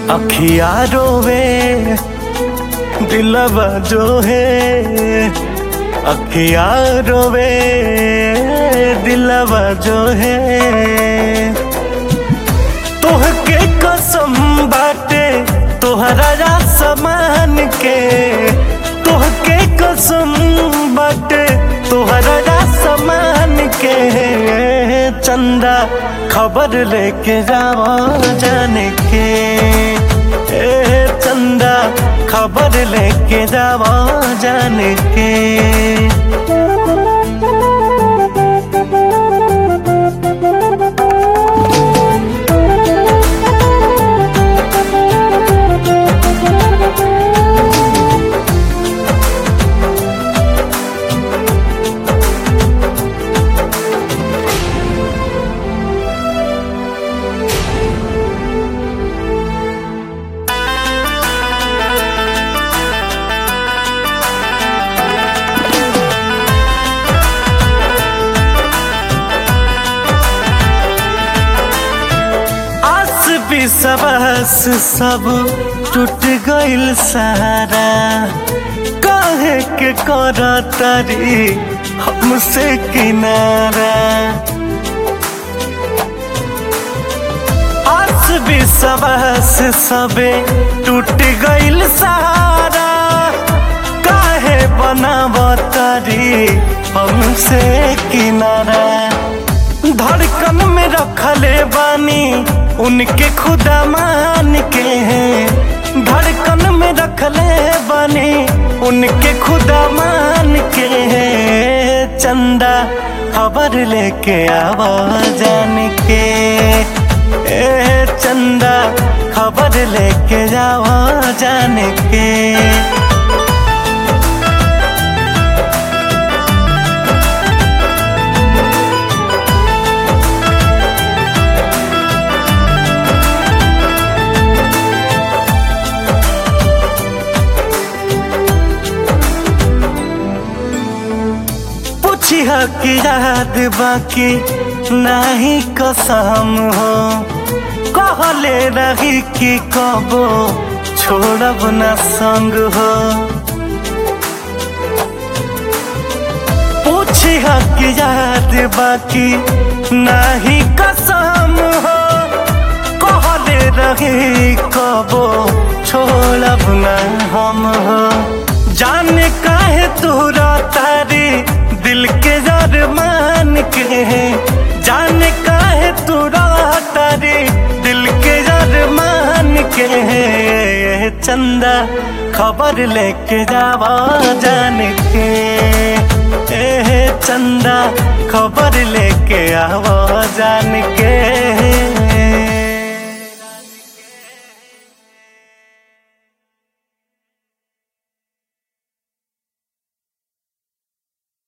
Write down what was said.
अखिया रोवे दिलवा जो है, अखिया रोवे दिलवा जो है। तोहके कसम बाटे तोहरा समान के, तोहके कसम बाटे तोहरा समान के। चंदा खबर लेके जावा जाने के, चंदा खबर लेके जावा जाने के। सबस सब टूट गइल सारा, काहे के करा तारी हमसे किनारा। आस भी सबस सबे टूट गइल सारा, काहे बनावा तारी हमसे किनारा। धड़कन में रखले बानी उनके खुदा मान के हैं, धड़कन में रखले बानी उनके खुदा मान के हैं। चंदा खबर लेके आवा जाने के, चंदा खबर लेके जावा जाने के। की याद बाकी नहीं कसम हो, कहले रही कि कबो छोड़ब न संग हो। पूछिया की याद बाकी नहीं कसम हो, कहले रही कबो छोड़ब न हम हो। जाने काहे तोरा तारी दिल के मान के, जाने काहे तोरा तारी दिल के मान के। चंदा खबर लेके जावा जाने के, चंदा खबर लेके आवा जाने के।